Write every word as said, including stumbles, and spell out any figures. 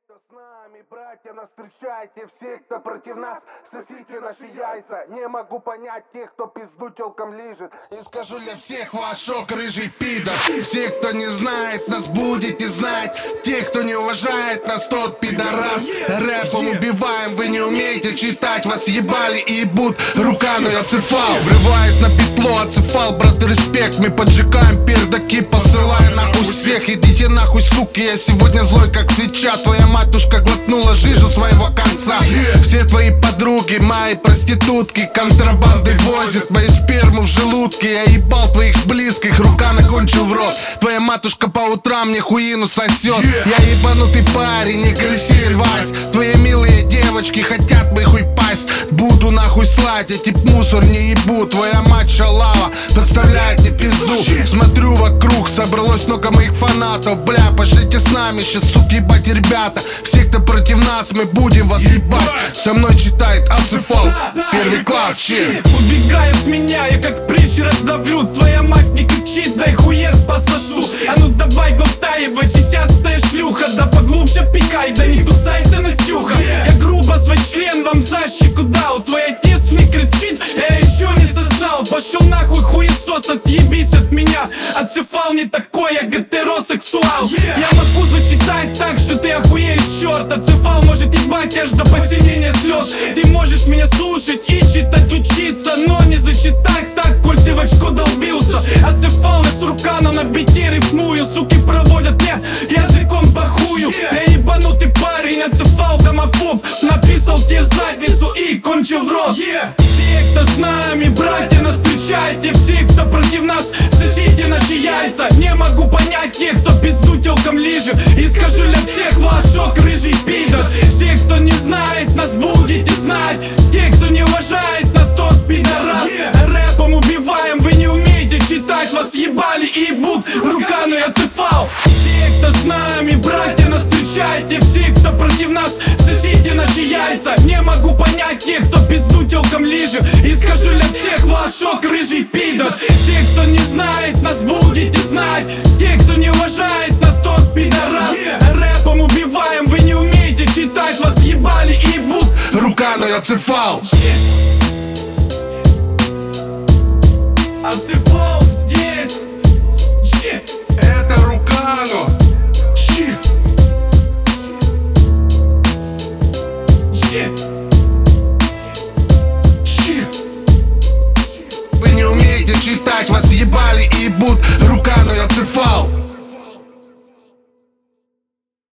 кто с нами, братья, нас встречайте. Все, кто против нас, сосите наши яйца. Не могу понять тех, кто пизду телкам лижет. И скажу для всех вашок, рыжий пидор. Все, кто не знает, нас будете знать. Те, кто не уважает нас, тот пидорас. Рэпом убиваем, вы не умеете читать. Вас ебали и ебут, рука, но я цефал. Врываюсь на петло, отцефал, брат, респект. Мы поджигаем пердаки, посылая нахуй всех. Идите нахуй, суки, я сегодня злой как свеча. Твоя матушка глотнула жижу своего конца. Все твои подруги, мои проститутки, контрабандой возят мою сперму в желудке. Я ебал твоих близких, рука накончил в рот. Твоя матушка по утрам мне хуину сосет. Я ебанутый парень, агрессивен Вась. Твои милые девочки хотят мой хуй пасть. Буду нахуй слать, эти мусор не ебу. Твоя мать шалава подставляет мне пизду. Смотрю вокруг, собралось много моих фанатов. Бля, пошлите с нами, сейчас, суки, ебать, ребята. Все, кто против нас, мы будем вас ебать. Со мной читает Акцефал, первый класс, чил. Убегай от меня, я как притч раздавлю. Твоя мать не кричит, дай хуец пососу. А ну давай болтай, его чистястая шлюха. Да поглубже пикай, да не кусайся, Настюха. Я грубо свой член вам за щеку дал. Твой отец мне кричит, я еще не сосал. Пошел нахуй хуесос, отъебись от меня. Акцефал не такой, я гетеросексуал. Я могу зачитать так, что ты охуеешь, черт. Акцефал может ебать аж до посинения слез. Ты можешь меня слушать и читать, учиться, но не зачитать так, коль ты в очко долбился. Акцефал с рукана на бите рифмую. Суки проводят мне языком по хую. Я ебанутый парень, Акцефал домофоб. Написал тебе задницу и кончил в рот. Все, кто с нами, братья, нас встречайте. Все, кто против нас, сосите наши яйца. Не могу понять тех, кто пизду телкам лижет. И скажу для всех вашок, рыжий пидор. Все, кто не знает, нас будете знать. Те, кто не уважает нас, тот пидорас. Рэпом убиваем, вы не умеете читать. Вас ебали и ебут, рука, но я цефал. Все, кто с нами, братья, нас встречайте. Все, кто против нас, сосите наши яйца. Не могу понять тех, кто пизду телкам лижет. И скажу для всех вашок, рыжий пидор. Все, кто не знает, нас будете знать. Те, кто не уважает нас, тот пидорас. Рэпом убиваем, вы не умеете читать. Вас ебали и ебут, рука, но я цефал. Акцефал.